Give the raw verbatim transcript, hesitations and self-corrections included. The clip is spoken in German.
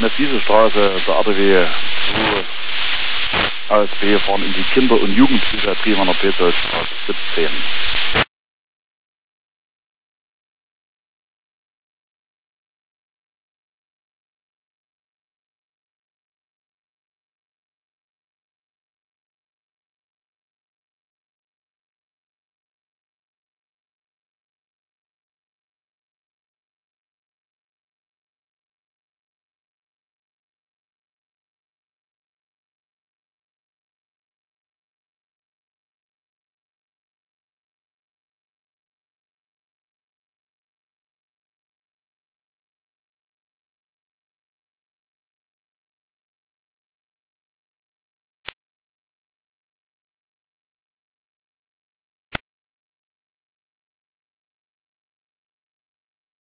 nicht diese Straße, der R T W zwei aus B fahren in die Kinder- und Jugendpsychiatrie an der Petzoldstraße siebzehn.